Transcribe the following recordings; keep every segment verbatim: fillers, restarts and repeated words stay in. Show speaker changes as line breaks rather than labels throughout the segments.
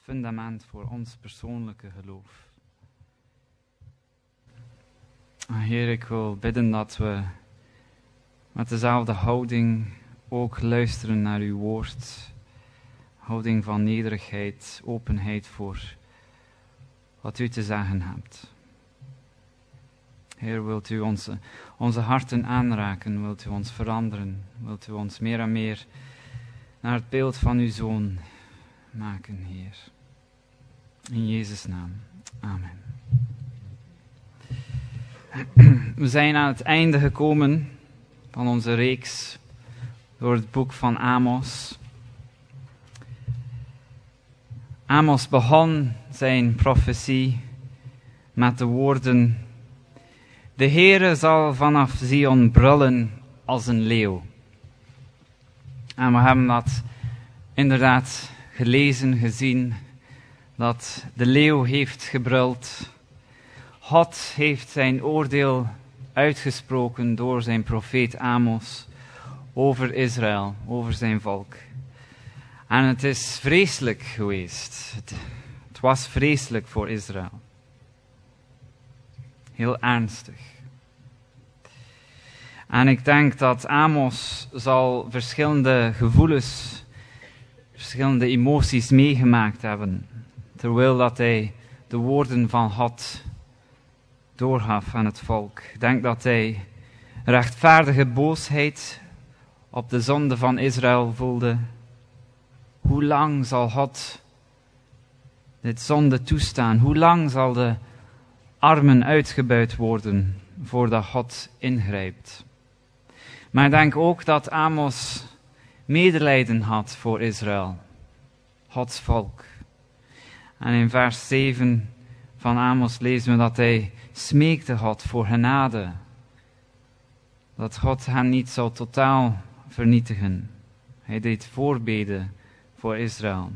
fundament voor ons persoonlijke geloof. Heer, ik wil bidden dat we met dezelfde houding ook luisteren naar uw woord. Houding van nederigheid, openheid voor wat u te zeggen hebt. Heer, wilt u onze, onze harten aanraken, wilt u ons veranderen, wilt u ons meer en meer naar het beeld van uw Zoon maken, Heer. In Jezus' naam. Amen. We zijn aan het einde gekomen van onze reeks door het boek van Amos. Amos begon zijn profetie met de woorden: de Heere zal vanaf Zion brullen als een leeuw. En we hebben dat inderdaad gelezen, gezien, dat de leeuw heeft gebruld. God heeft zijn oordeel uitgesproken door zijn profeet Amos over Israël, over zijn volk. En het is vreselijk geweest. Het, het was vreselijk voor Israël. Heel ernstig. En ik denk dat Amos zal verschillende gevoelens, verschillende emoties meegemaakt hebben, terwijl dat hij de woorden van God doorgaf aan het volk. Ik denk dat hij rechtvaardige boosheid op de zonde van Israël voelde. Hoe lang zal God dit zonde toestaan? Hoe lang zal de armen uitgebuit worden voordat God ingrijpt? Maar ik denk ook dat Amos medelijden had voor Israël, Gods volk. En in vers zeven van Amos lezen we dat hij smeekte God voor genade. Dat God hen niet zou totaal vernietigen. Hij deed voorbeden voor Israël.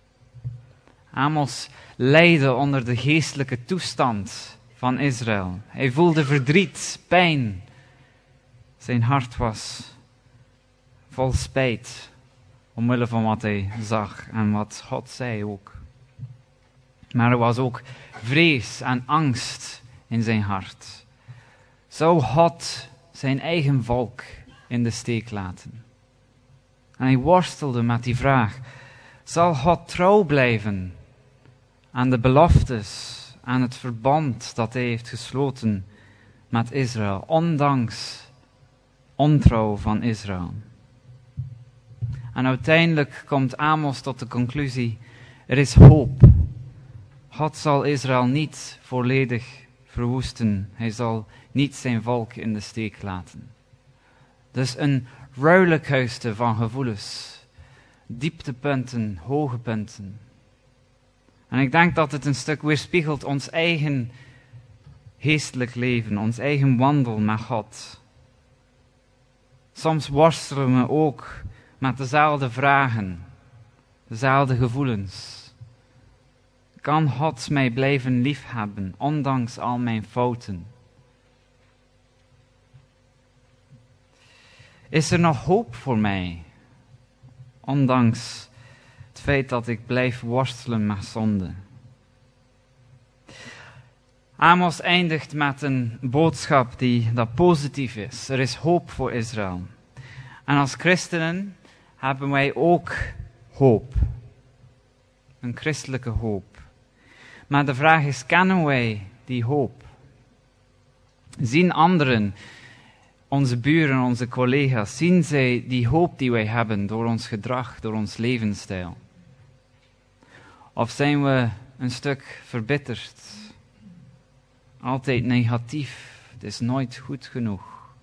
Amos leidde onder de geestelijke toestand van Israël. Hij voelde verdriet, pijn. Zijn hart was vol spijt, omwille van wat hij zag en wat God zei ook. Maar er was ook vrees en angst in zijn hart. Zou God zijn eigen volk in de steek laten? En hij worstelde met die vraag: zal God trouw blijven aan de beloftes, aan het verbond dat hij heeft gesloten met Israël, ondanks ontrouw van Israël? En uiteindelijk komt Amos tot de conclusie: er is hoop. God zal Israël niet volledig verwoesten. Hij zal niet zijn volk in de steek laten. Dus een ruilijkhuiste van gevoelens. Dieptepunten, hoogtepunten. En ik denk dat het een stuk weerspiegelt ons eigen geestelijk leven, ons eigen wandel met God. Soms worstelen we ook met dezelfde vragen, dezelfde gevoelens. Kan God mij blijven liefhebben, ondanks al mijn fouten? Is er nog hoop voor mij, ondanks het feit dat ik blijf worstelen met zonde? Amos eindigt met een boodschap die dat positief is. Er is hoop voor Israël. En als christenen hebben wij ook hoop. Een christelijke hoop. Maar de vraag is, kennen wij die hoop? Zien anderen, onze buren, onze collega's, zien zij die hoop die wij hebben door ons gedrag, door ons levensstijl? Of zijn we een stuk verbitterd? Altijd negatief. Het is nooit goed genoeg.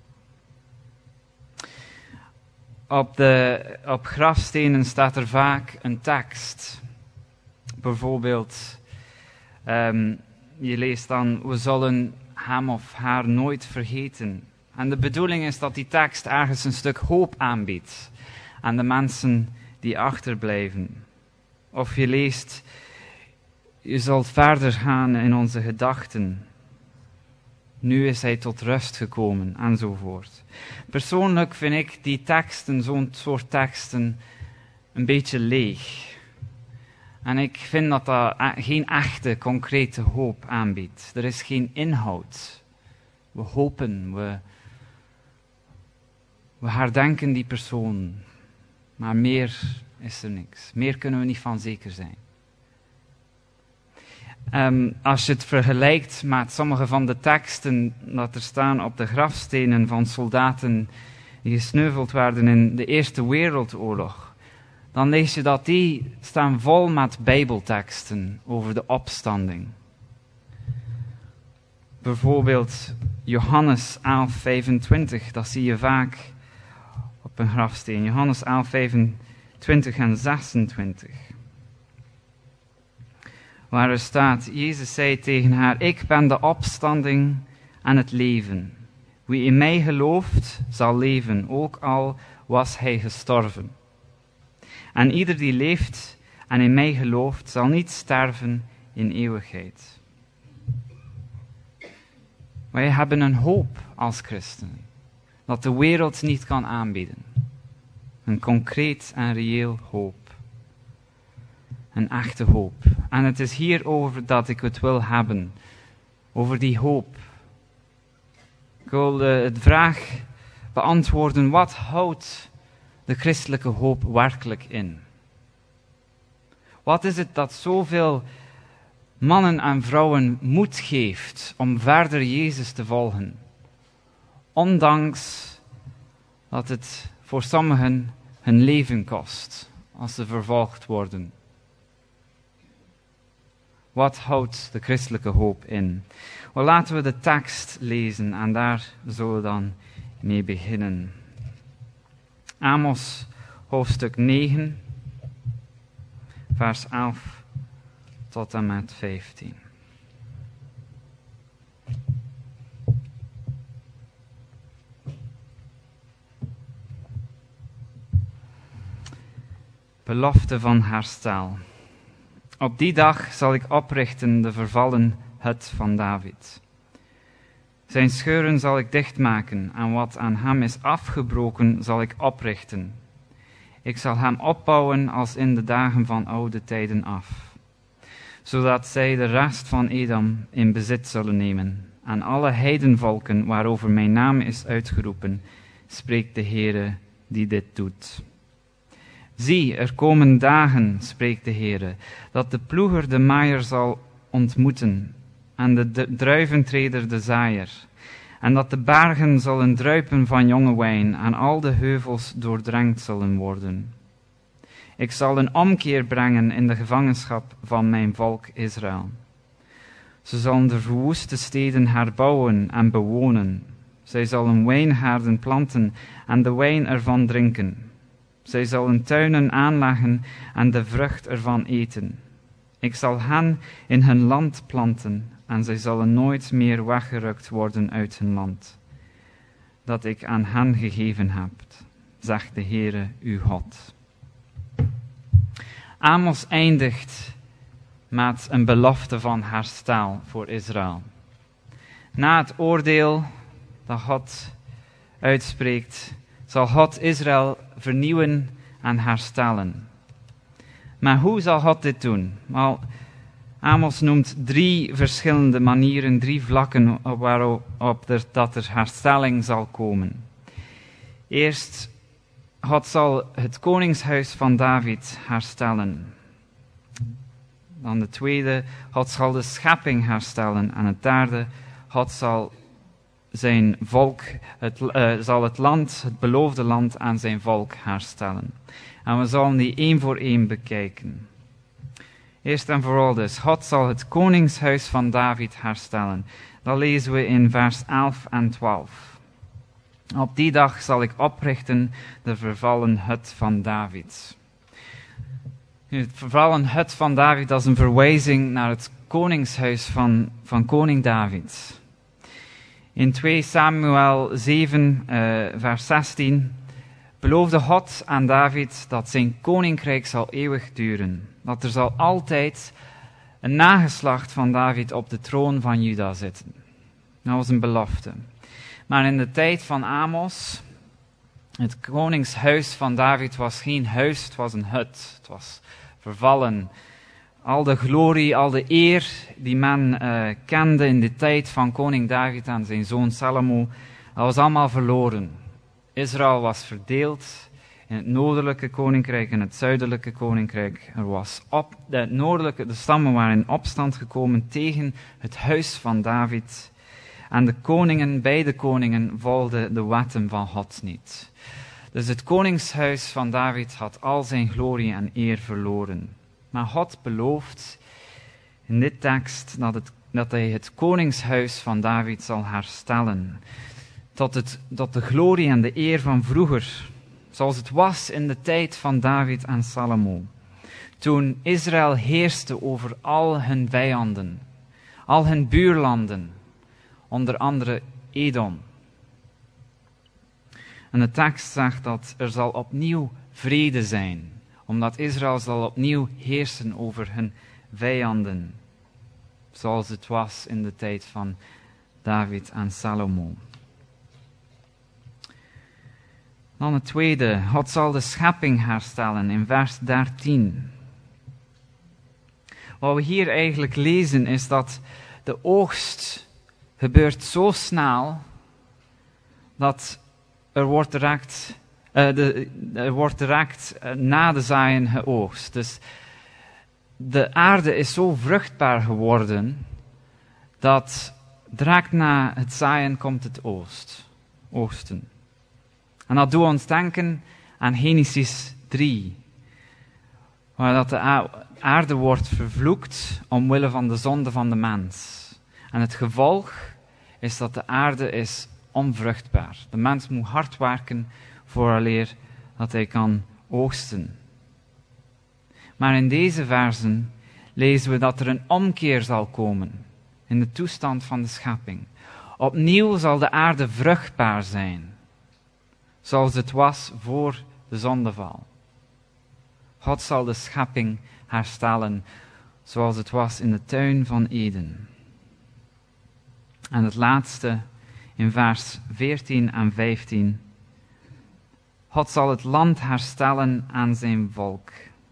Op, de, op grafstenen staat er vaak een tekst. Bijvoorbeeld, um, je leest dan: we zullen hem of haar nooit vergeten. En de bedoeling is dat die tekst ergens een stuk hoop aanbiedt aan de mensen die achterblijven. Of je leest: je zult verder gaan in onze gedachten. Nu is hij tot rust gekomen, enzovoort. Persoonlijk vind ik die teksten, zo'n soort teksten, een beetje leeg. En ik vind dat dat geen echte, concrete hoop aanbiedt. Er is geen inhoud. We hopen, we, we herdenken die persoon. Maar meer is er niks. Meer kunnen we niet van zeker zijn. Um, als je het vergelijkt met sommige van de teksten dat er staan op de grafstenen van soldaten die gesneuveld werden in de Eerste Wereldoorlog, dan lees je dat die staan vol met bijbelteksten over de opstanding. Bijvoorbeeld Johannes elf vijfentwintig, dat zie je vaak op een grafsteen. Johannes elf vijfentwintig en zesentwintig. Waar er staat, Jezus zei tegen haar, ik ben de opstanding en het leven. Wie in mij gelooft, zal leven, ook al was hij gestorven. En ieder die leeft en in mij gelooft, zal niet sterven in eeuwigheid. Wij hebben een hoop als christenen, dat de wereld niet kan aanbieden. Een concreet en reëel hoop. Een echte hoop. En het is hierover dat ik het wil hebben. Over die hoop. Ik wil de vraag beantwoorden, wat houdt de christelijke hoop werkelijk in? Wat is het dat zoveel mannen en vrouwen moed geeft om verder Jezus te volgen? Ondanks dat het voor sommigen hun leven kost als ze vervolgd worden. Wat houdt de christelijke hoop in? Wel, laten we de tekst lezen en daar zullen we dan mee beginnen. Amos hoofdstuk negen, vers elf tot en met vijftien. Belofte van herstel. Op die dag zal ik oprichten de vervallen hut van David. Zijn scheuren zal ik dichtmaken en wat aan hem is afgebroken zal ik oprichten. Ik zal hem opbouwen als in de dagen van oude tijden af. Zodat zij de rest van Edom in bezit zullen nemen. En alle heidenvolken waarover mijn naam is uitgeroepen, spreekt de Heere die dit doet. Zie, er komen dagen, spreekt de Heere, dat de ploeger de maaier zal ontmoeten en de, de druiventreder de zaaier. En dat de bergen zullen druipen van jonge wijn en al de heuvels doordrenkt zullen worden. Ik zal een omkeer brengen in de gevangenschap van mijn volk Israël. Ze zullen de verwoeste steden herbouwen en bewonen. Zij zullen wijngaarden planten en de wijn ervan drinken. Zij zullen tuinen aanleggen en de vrucht ervan eten. Ik zal hen in hun land planten en zij zullen nooit meer weggerukt worden uit hun land, dat ik aan hen gegeven heb, zegt de Heere uw God. Amos eindigt met een belofte van herstel voor Israël. Na het oordeel dat God uitspreekt, zal God Israël vernieuwen en herstellen. Maar hoe zal God dit doen? Wel, Amos noemt drie verschillende manieren, drie vlakken waarop er, dat er herstelling zal komen. Eerst, God zal het koningshuis van David herstellen. Dan de tweede, God zal de schepping herstellen. En het derde, God zal zijn volk, het, uh, zal het land, het beloofde land aan zijn volk herstellen. En we zullen die één voor één bekijken. Eerst en vooral dus, God zal het koningshuis van David herstellen. Dat lezen we in vers elf en twaalf. Op die dag zal ik oprichten de vervallen hut van David. Het vervallen hut van David, dat is een verwijzing naar het koningshuis van, van koning David. In twee Samuel zeven, uh, vers zestien, beloofde God aan David dat zijn koninkrijk zal eeuwig duren. Dat er zal altijd een nageslacht van David op de troon van Juda zitten. Dat was een belofte. Maar in de tijd van Amos, het koningshuis van David was geen huis, het was een hut. Het was vervallen. al de glorie, al de eer die men uh, kende in de tijd van koning David en zijn zoon Salomo, dat was allemaal verloren. Israël was verdeeld in het noordelijke koninkrijk en het zuidelijke koninkrijk. Er was op, de noordelijke, de stammen waren in opstand gekomen tegen het huis van David. En de koningen, beide koningen, volgden de wetten van God niet. Dus het koningshuis van David had al zijn glorie en eer verloren. Maar God belooft in dit tekst dat, het, dat hij het koningshuis van David zal herstellen. Tot, het, tot de glorie en de eer van vroeger, zoals het was in de tijd van David en Salomo. Toen Israël heerste over al hun vijanden, al hun buurlanden, onder andere Edom. En de tekst zegt dat er zal opnieuw vrede zijn, omdat Israël zal opnieuw heersen over hun vijanden, zoals het was in de tijd van David en Salomo. Dan het tweede, God zal de schepping herstellen in vers dertien. Wat we hier eigenlijk lezen is dat de oogst gebeurt zo snel dat er wordt direct, uh, de, er wordt direct uh, na de zaaien geoogst. Dus de aarde is zo vruchtbaar geworden dat direct na het zaaien komt het oost, oogsten. En dat doet ons denken aan Genesis drie, waar dat de aarde wordt vervloekt omwille van de zonde van de mens. En het gevolg is dat de aarde is onvruchtbaar. De mens moet hard werken vooraleer dat hij kan oogsten. Maar in deze versen lezen we dat er een omkeer zal komen in de toestand van de schepping. Opnieuw zal de aarde vruchtbaar zijn, zoals het was voor de zondeval. God zal de schepping herstellen, zoals het was in de tuin van Eden. En het laatste, in vers veertien en vijftien. God zal het land herstellen aan zijn volk.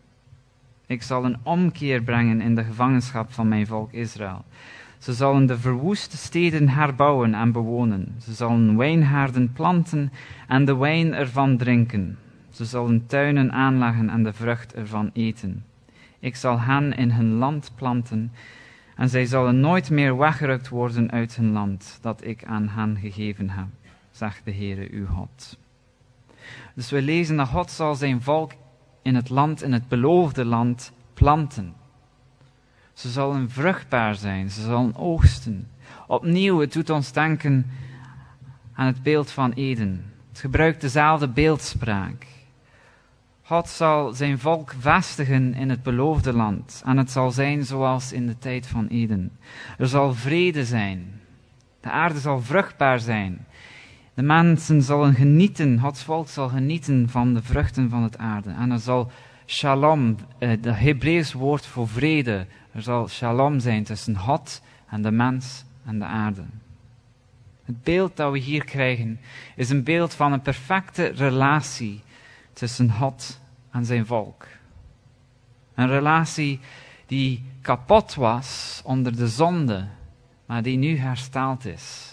Ik zal een omkeer brengen in de gevangenschap van mijn volk Israël. Ze zullen de verwoeste steden herbouwen en bewonen. Ze zullen wijngaarden planten en de wijn ervan drinken. Ze zullen tuinen aanleggen en de vrucht ervan eten. Ik zal hen in hun land planten en zij zullen nooit meer weggerukt worden uit hun land dat ik aan hen gegeven heb, zegt de Heere uw God. Dus we lezen dat God zal zijn volk in het land, in het beloofde land, planten. Ze zullen vruchtbaar zijn, ze zullen oogsten. Opnieuw, het doet ons denken aan het beeld van Eden. Het gebruikt dezelfde beeldspraak. God zal zijn volk vestigen in het beloofde land. En het zal zijn zoals in de tijd van Eden. Er zal vrede zijn. De aarde zal vruchtbaar zijn. De mensen zullen genieten, Gods volk zal genieten van de vruchten van het aarde. En er zal shalom, het Hebreeuws woord voor vrede, er zal shalom zijn tussen God en de mens en de aarde. Het beeld dat we hier krijgen is een beeld van een perfecte relatie tussen God en zijn volk. Een relatie die kapot was onder de zonde, maar die nu hersteld is.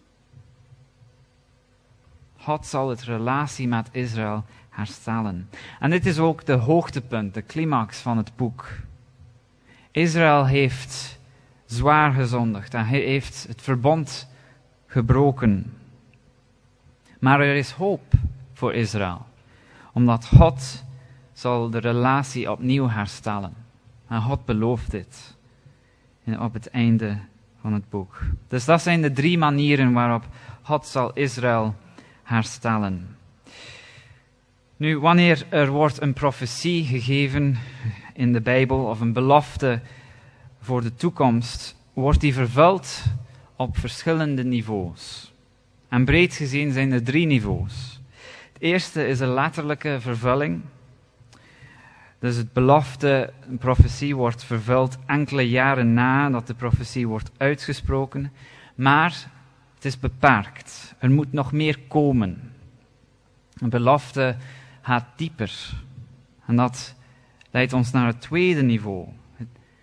God zal het relatie met Israël herstellen. En dit is ook de hoogtepunt, de climax van het boek. Israël heeft zwaar gezondigd en hij heeft het verbond gebroken. Maar er is hoop voor Israël, omdat God zal de relatie opnieuw herstellen. En God belooft dit op het einde van het boek. Dus dat zijn de drie manieren waarop God zal Israël herstellen. Nu, wanneer er wordt een profetie gegeven in de Bijbel, of een belofte voor de toekomst, wordt die vervuld op verschillende niveaus. En breed gezien zijn er drie niveaus. Het eerste is een letterlijke vervulling. Dus het belofte, een profetie wordt vervuld enkele jaren nadat de profetie wordt uitgesproken. Maar het is beperkt. Er moet nog meer komen. Een belofte gaat dieper. En dat leidt ons naar het tweede niveau.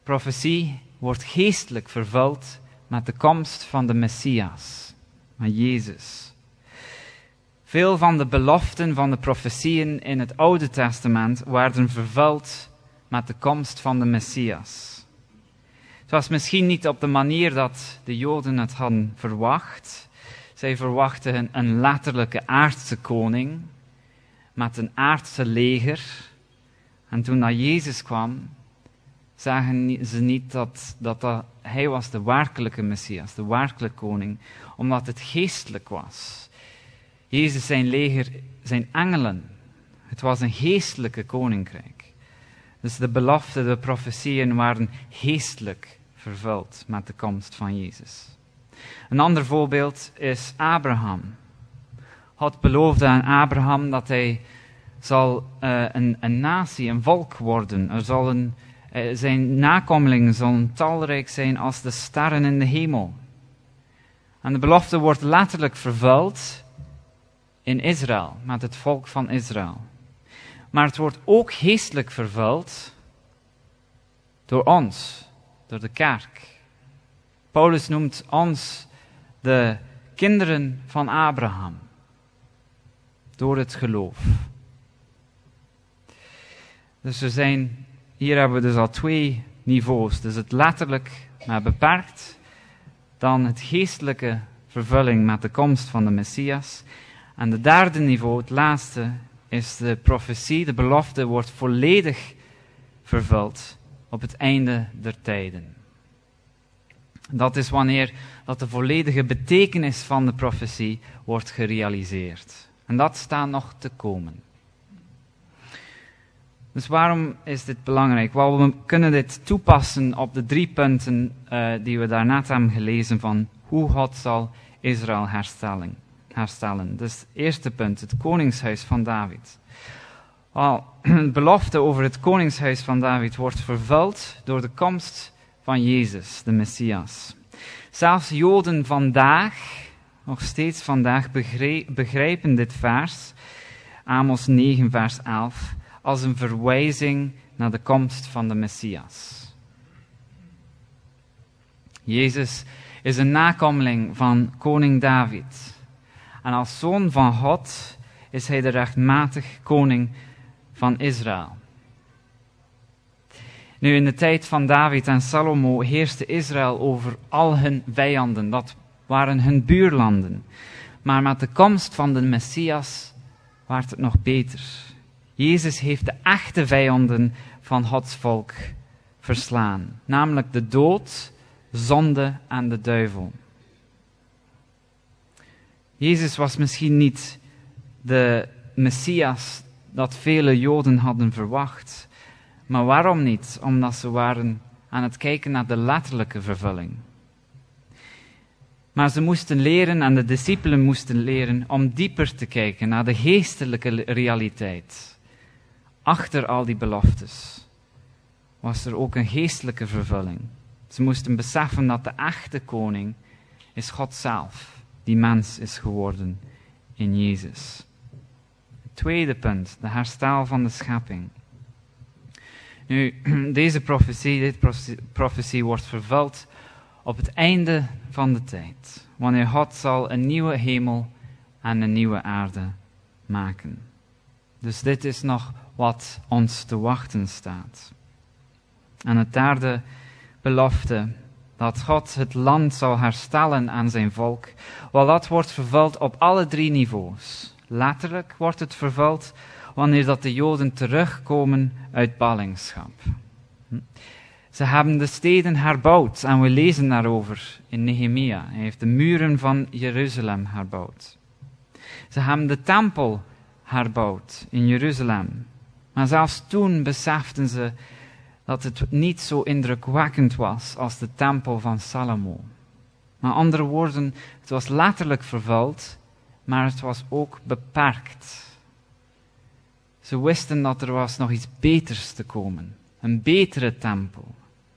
profetie wordt geestelijk vervuld met de komst van de Messias, met Jezus. Veel van de beloften van de profetieën in het Oude Testament werden vervuld met de komst van de Messias. Het was misschien niet op de manier dat de Joden het hadden verwacht. Zij verwachten een letterlijke aardse koning met een aardse leger. En toen dat Jezus kwam, zagen ze niet dat, dat, dat hij was de werkelijke Messias, de werkelijke koning, omdat het geestelijk was. Jezus zijn leger, zijn engelen. Het was een geestelijke koninkrijk. Dus de beloften, de profetieën waren geestelijk vervuld met de komst van Jezus. Een ander voorbeeld is Abraham. God beloofde aan Abraham dat hij zal uh, een, een natie, een volk worden. Er zal een, uh, zijn nakomelingen zullen talrijk zijn als de sterren in de hemel. En de belofte wordt letterlijk vervuld in Israël, met het volk van Israël. Maar het wordt ook geestelijk vervuld door ons, door de kerk. Paulus noemt ons de kinderen van Abraham, door het geloof. Dus er zijn, hier hebben we dus al twee niveaus. Dus het letterlijk, maar beperkt. Dan het geestelijke vervulling met de komst van de Messias. En het derde niveau, het laatste, is de profetie. De belofte wordt volledig vervuld op het einde der tijden. Dat is wanneer dat de volledige betekenis van de profetie wordt gerealiseerd. En dat staat nog te komen. Dus waarom is dit belangrijk? Wel, we kunnen dit toepassen op de drie punten uh, die we daarnet hebben gelezen van hoe God zal Israël herstellen. herstellen. Dus het eerste punt, het koningshuis van David. Wel, de belofte over het koningshuis van David wordt vervuld door de komst van Jezus, de Messias. Zelfs Joden vandaag, nog steeds vandaag, begrijpen dit vers, Amos negen vers elf, als een verwijzing naar de komst van de Messias. Jezus is een nakomeling van koning David. En als zoon van God is hij de rechtmatig koning van Israël. Nu, in de tijd van David en Salomo heerste Israël over al hun vijanden. Dat waren hun buurlanden. Maar met de komst van de Messias werd het nog beter. Jezus heeft de echte vijanden van Gods volk verslaan. Namelijk de dood, zonde en de duivel. Jezus was misschien niet de Messias dat vele Joden hadden verwacht. Maar waarom niet? Omdat ze waren aan het kijken naar de letterlijke vervulling. Maar ze moesten leren, en de discipelen moesten leren, om dieper te kijken naar de geestelijke realiteit. Achter al die beloftes was er ook een geestelijke vervulling. Ze moesten beseffen dat de echte koning is God zelf, die mens is geworden in Jezus. Het tweede punt, de herstel van de schepping. Nu, deze profetie, deze profetie wordt vervuld op het einde van de tijd, wanneer God zal een nieuwe hemel en een nieuwe aarde maken. Dus dit is nog wat ons te wachten staat. En het derde belofte, dat God het land zal herstellen aan zijn volk, wel dat wordt vervuld op alle drie niveaus. Letterlijk wordt het vervuld wanneer dat de Joden terugkomen uit ballingschap. Ze hebben de steden herbouwd en we lezen daarover in Nehemia. Hij heeft de muren van Jeruzalem herbouwd. Ze hebben de tempel herbouwd in Jeruzalem. Maar zelfs toen beseften ze dat het niet zo indrukwekkend was als de tempel van Salomo. Met andere woorden, het was letterlijk vervuld, maar het was ook beperkt. Ze wisten dat er was nog iets beters te komen. Een betere tempel.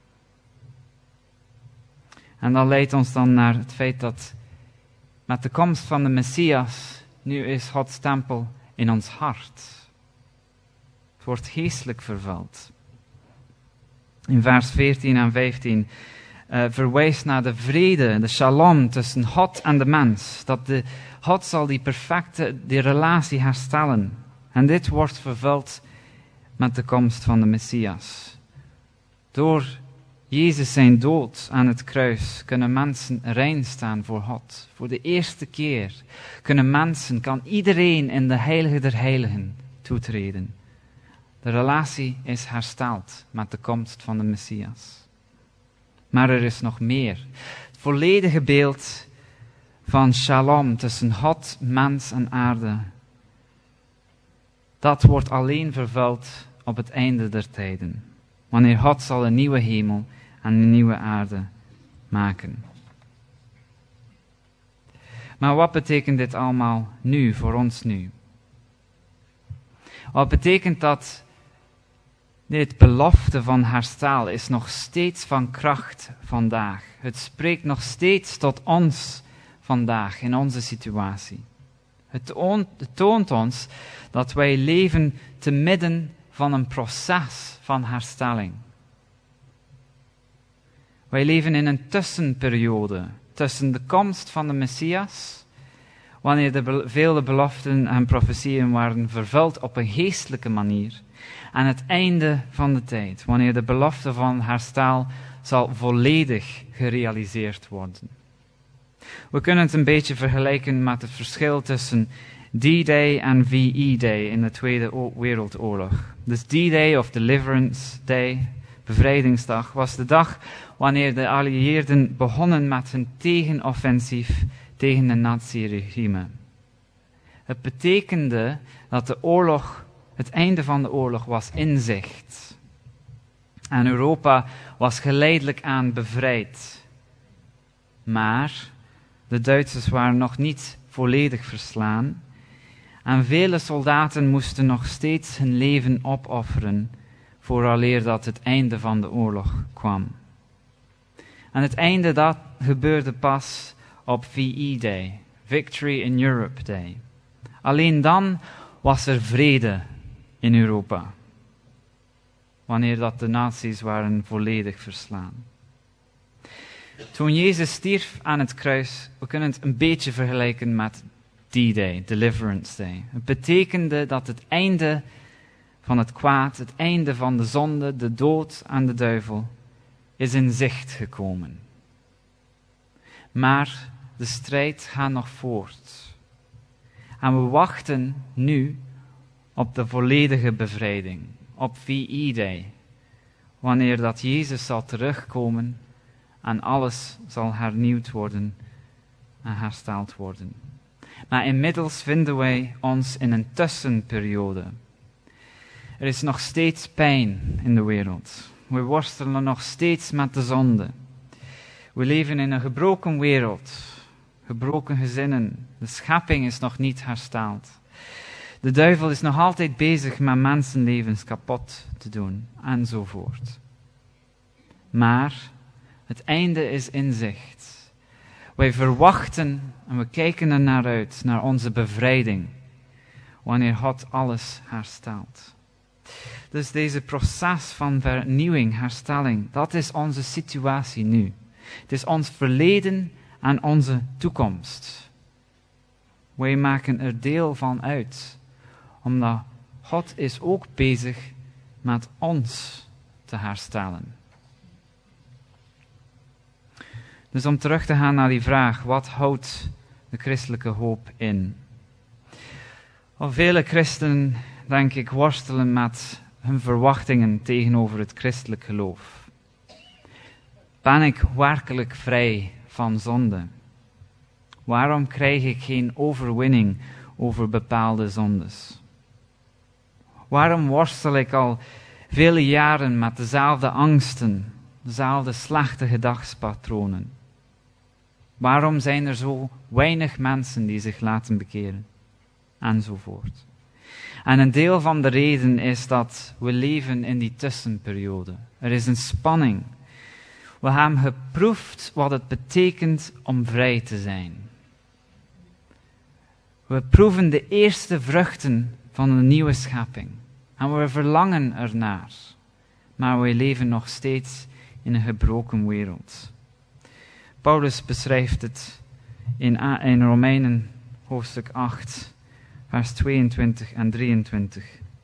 En dat leidt ons dan naar het feit dat met de komst van de Messias, nu is Gods tempel in ons hart. Het wordt geestelijk vervuld. in vers veertien en vijftien uh, verwijst naar de vrede, de shalom tussen God en de mens. Dat de, God zal die perfecte, die relatie herstellen. En dit wordt vervuld met de komst van de Messias. Door Jezus zijn dood aan het kruis kunnen mensen rein staan voor God. Voor de eerste keer kunnen mensen, kan iedereen in de heilige der heiligen toetreden. De relatie is hersteld met de komst van de Messias. Maar er is nog meer. Het volledige beeld van shalom tussen God, mens en aarde. Dat wordt alleen vervuld op het einde der tijden. Wanneer God zal een nieuwe hemel en een nieuwe aarde maken. Maar wat betekent dit allemaal nu, voor ons nu? Wat betekent dat dit belofte van herstel is nog steeds van kracht vandaag. Het spreekt nog steeds tot ons vandaag in onze situatie. Het toont, het toont ons dat wij leven te midden van een proces van herstelling. Wij leven in een tussenperiode tussen de komst van de Messias, wanneer de be- vele beloften en profetieën waren vervuld op een geestelijke manier, en het einde van de tijd, wanneer de belofte van herstel zal volledig gerealiseerd worden. We kunnen het een beetje vergelijken met het verschil tussen D-Day en V E-Day in de Tweede Wereldoorlog. Dus D-Day of Deliverance Day, bevrijdingsdag, was de dag wanneer de Alliëerden begonnen met hun tegenoffensief tegen de nazi-regime. Het betekende dat de oorlog, het einde van de oorlog was in zicht. En Europa was geleidelijk aan bevrijd. Maar de Duitsers waren nog niet volledig verslaan. En vele soldaten moesten nog steeds hun leven opofferen vooraleer dat het einde van de oorlog kwam. En het einde dat gebeurde pas op V E-Day, Victory in Europe Day. Alleen dan was er vrede in Europa, wanneer dat de nazi's waren volledig verslaan. Toen Jezus stierf aan het kruis, we kunnen het een beetje vergelijken met D-Day, Deliverance Day. Het betekende dat het einde van het kwaad, het einde van de zonde, de dood en de duivel, is in zicht gekomen. Maar de strijd gaat nog voort. En we wachten nu op de volledige bevrijding, op V E-Day, wanneer dat Jezus zal terugkomen en alles zal hernieuwd worden en hersteld worden. Maar inmiddels vinden wij ons in een tussenperiode. Er is nog steeds pijn in de wereld. We worstelen nog steeds met de zonde. We leven in een gebroken wereld, gebroken gezinnen. De schepping is nog niet hersteld. De duivel is nog altijd bezig met mensenlevens kapot te doen, enzovoort. Maar het einde is in zicht. Wij verwachten en we kijken er naar uit, naar onze bevrijding, wanneer God alles herstelt. Dus deze proces van vernieuwing, herstelling, dat is onze situatie nu. Het is ons verleden en onze toekomst. Wij maken er deel van uit, omdat God is ook bezig met ons te herstellen. Dus om terug te gaan naar die vraag, wat houdt de christelijke hoop in? Al vele christenen, denk ik, worstelen met hun verwachtingen tegenover het christelijk geloof. Ben ik werkelijk vrij van zonde? Waarom krijg ik geen overwinning over bepaalde zondes? Waarom worstel ik al vele jaren met dezelfde angsten, dezelfde slechte gedragspatronen? Waarom zijn er zo weinig mensen die zich laten bekeren? Enzovoort. En een deel van de reden is dat we leven in die tussenperiode. Er is een spanning. We hebben geproefd wat het betekent om vrij te zijn. We proeven de eerste vruchten van een nieuwe schepping. En we verlangen ernaar. maar wij leven nog steeds in een gebroken wereld. Paulus beschrijft het in, in Romeinen hoofdstuk acht, vers tweeëntwintig en drieëntwintig.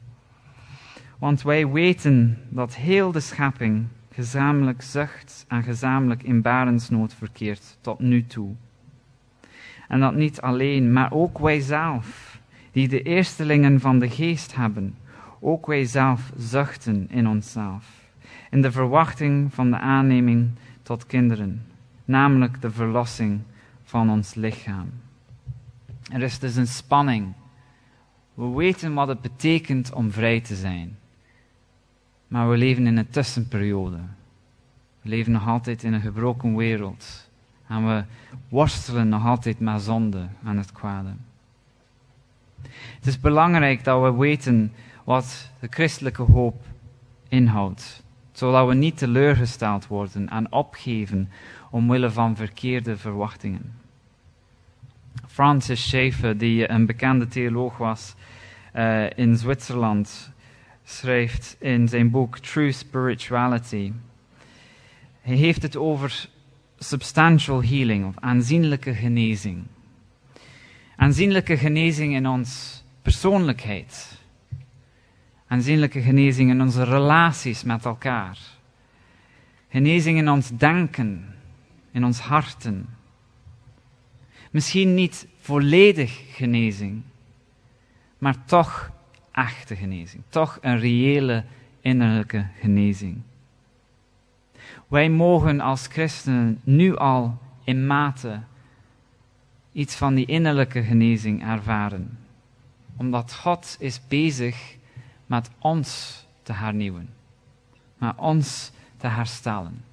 Want wij weten dat heel de schepping gezamenlijk zucht en gezamenlijk in barensnood verkeert tot nu toe. En dat niet alleen, maar ook wij zelf, die de eerstelingen van de geest hebben, ook wij zelf zuchten in onszelf, in de verwachting van de aanneming tot kinderen, namelijk de verlossing van ons lichaam. Er is dus een spanning. We weten wat het betekent om vrij te zijn. Maar we leven in een tussenperiode. We leven nog altijd in een gebroken wereld. En we worstelen nog altijd met zonde en het kwade. Het is belangrijk dat we weten wat de christelijke hoop inhoudt. Zodat we niet teleurgesteld worden en opgeven omwille van verkeerde verwachtingen. Francis Schaeffer, die een bekende theoloog was uh, in Zwitserland, schrijft in zijn boek True Spirituality. Hij heeft het over substantial healing, of aanzienlijke genezing. Aanzienlijke genezing in ons persoonlijkheid. Aanzienlijke genezing in onze relaties met elkaar. Genezing in ons denken, in ons harten. Misschien niet volledig genezing, maar toch echte genezing. Toch een reële innerlijke genezing. Wij mogen als christenen nu al in mate iets van die innerlijke genezing ervaren. Omdat God is bezig met ons te hernieuwen. Met ons te herstellen.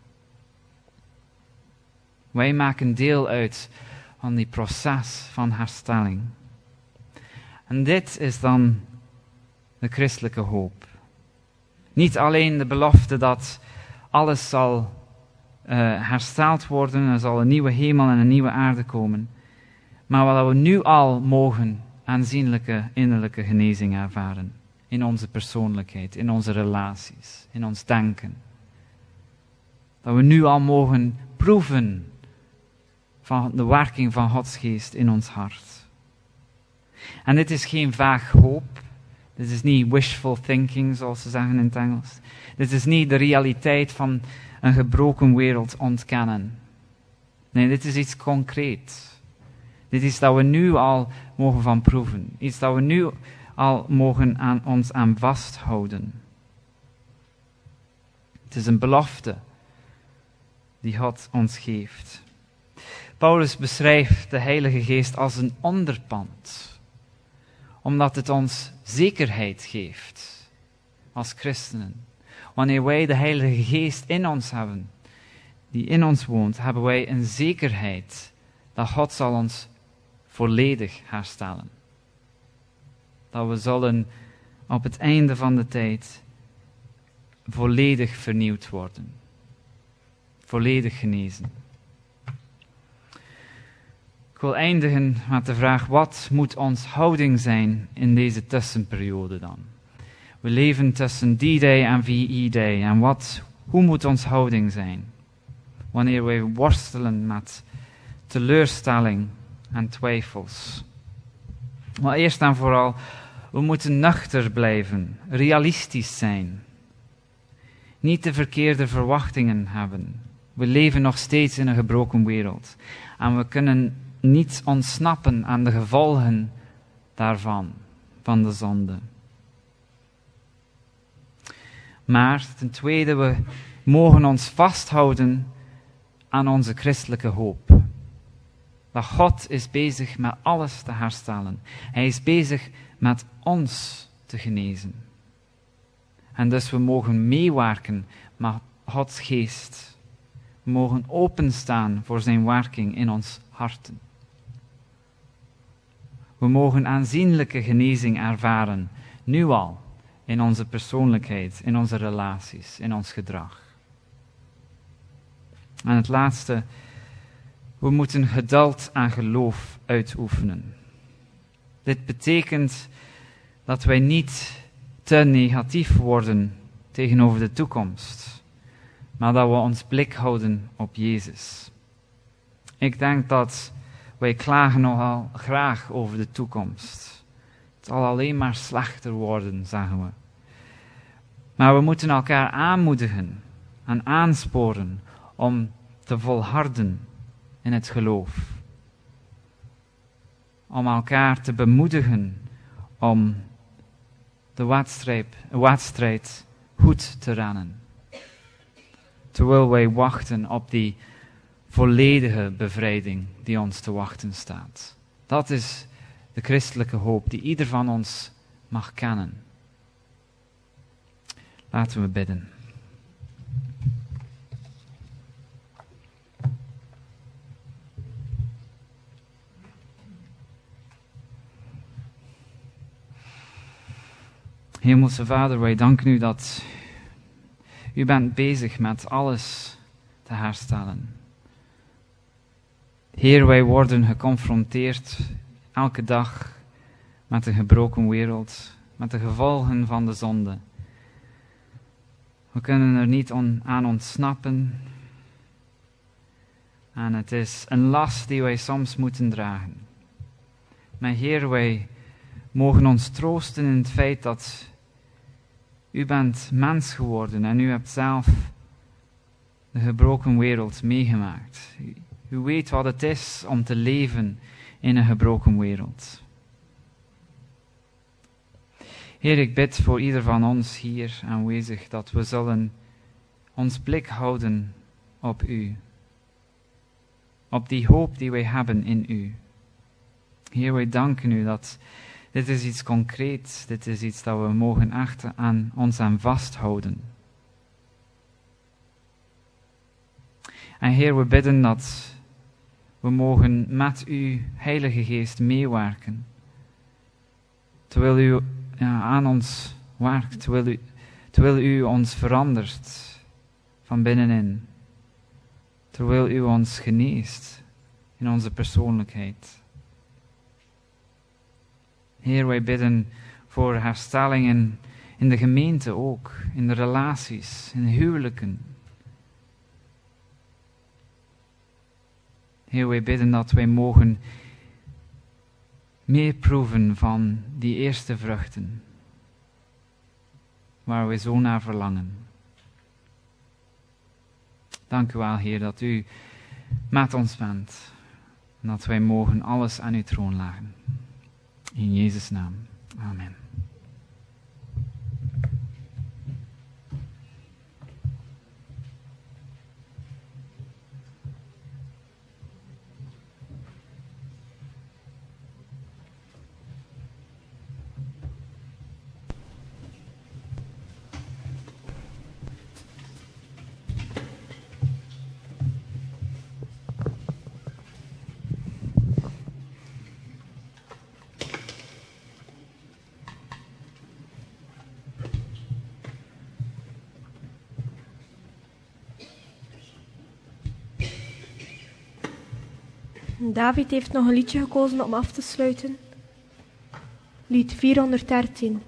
Wij maken deel uit van die proces van herstelling. En dit is dan de christelijke hoop. Niet alleen de belofte dat alles zal uh, hersteld worden, er zal een nieuwe hemel en een nieuwe aarde komen, maar wat we nu al mogen aanzienlijke innerlijke genezing ervaren. In onze persoonlijkheid, in onze relaties, in ons denken. Dat we nu al mogen proeven van de werking van Gods geest in ons hart. En dit is geen vaag hoop. Dit is niet wishful thinking, zoals ze zeggen in het Engels. Dit is niet de realiteit van een gebroken wereld ontkennen. Nee, dit is iets concreets. Dit is dat we nu al mogen van proeven. Iets dat we nu al mogen aan ons aan vasthouden. Het is een belofte die God ons geeft. Paulus beschrijft de Heilige Geest als een onderpand, omdat het ons zekerheid geeft als christenen. Wanneer wij de Heilige Geest in ons hebben, die in ons woont, hebben wij een zekerheid dat God zal ons volledig herstellen. Dat we zullen op het einde van de tijd volledig vernieuwd worden. Volledig genezen. Ik wil eindigen met de vraag, wat moet ons houding zijn in deze tussenperiode dan? We leven tussen D-Day en V E-Day. En wat, hoe moet ons houding zijn? Wanneer wij worstelen met teleurstelling en twijfels. Maar eerst en vooral, we moeten nuchter blijven, realistisch zijn. Niet de verkeerde verwachtingen hebben. We leven nog steeds in een gebroken wereld. En we kunnen niet ontsnappen aan de gevolgen daarvan, van de zonde. Maar ten tweede, we mogen ons vasthouden aan onze christelijke hoop. Dat God is bezig met alles te herstellen. Hij is bezig met ons te genezen. En dus we mogen meewerken met Gods geest. We mogen openstaan voor zijn werking in ons harten. We mogen aanzienlijke genezing ervaren, nu al, in onze persoonlijkheid, in onze relaties, in ons gedrag. En het laatste, we moeten geduld en geloof uitoefenen. Dit betekent dat wij niet te negatief worden tegenover de toekomst, maar dat we ons blik houden op Jezus. Ik denk dat wij klagen nogal graag over de toekomst. Het zal alleen maar slechter worden, zeggen we. Maar we moeten elkaar aanmoedigen en aansporen om te volharden in het geloof. Om elkaar te bemoedigen om de wedstrijd, wedstrijd goed te rennen. Terwijl wij wachten op die volledige bevrijding die ons te wachten staat. Dat is de christelijke hoop die ieder van ons mag kennen. Laten we bidden. Hemelse Vader, wij danken u dat u bent bezig met alles te herstellen. Heer, wij worden geconfronteerd elke dag met een gebroken wereld, met de gevolgen van de zonde. We kunnen er niet on, aan ontsnappen. En het is een last die wij soms moeten dragen. Maar Heer, wij mogen ons troosten in het feit dat u bent mens geworden en u hebt zelf de gebroken wereld meegemaakt. U, u weet wat het is om te leven in een gebroken wereld. Heer, ik bid voor ieder van ons hier aanwezig dat we zullen ons blik houden op u. Op die hoop die wij hebben in u. Heer, wij danken u dat dit is iets concreets, dit is iets dat we mogen echt aan ons aan vasthouden. En Heer, we bidden dat we mogen met u, Heilige Geest, meewerken. Terwijl u ja, aan ons werkt, terwijl u, terwijl u ons verandert van binnenin. Terwijl u ons geneest in onze persoonlijkheid. Heer, wij bidden voor herstellingen in de gemeente ook, in de relaties, in de huwelijken. Heer, wij bidden dat wij mogen meer proeven van die eerste vruchten, waar wij zo naar verlangen. Dank u wel, Heer, dat u met ons bent en dat wij mogen alles aan uw troon leggen. In Jezus' naam. Amen.
David heeft nog een liedje gekozen om af te sluiten. Lied vierhonderddertien.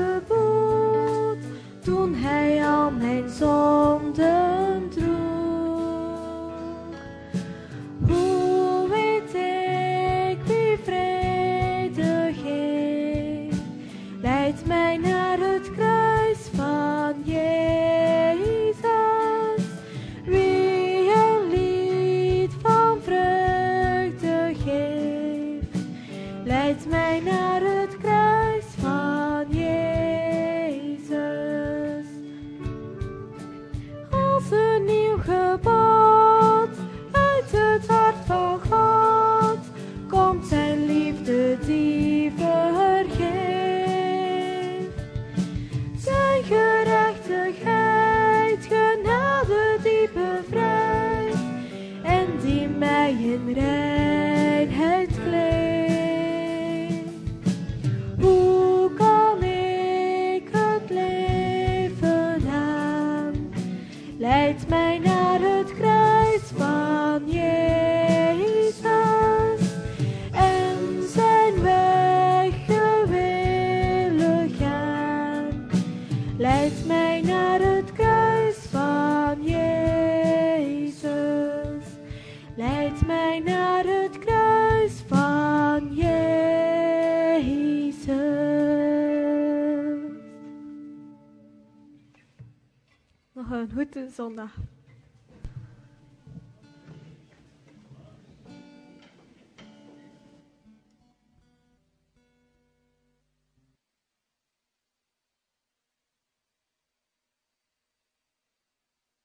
Toen hij al mijn zonden droeg.
Leid mij naar het kruis van Jezus. Als een nieuw gebod uit het hart van God komt zijn liefde die vergeeft. Zijn gerechtigheid, genade die bevrijdt en die mij in reinheid kleedt. Hoe kan ik het leven aan? Leid mij naar het kruis van Jezus en zijn weg gewillig gaan. Leid mij naar het kruis van Jezus. Leid mij naar het kruis van Jezus. Nog een goede zondag.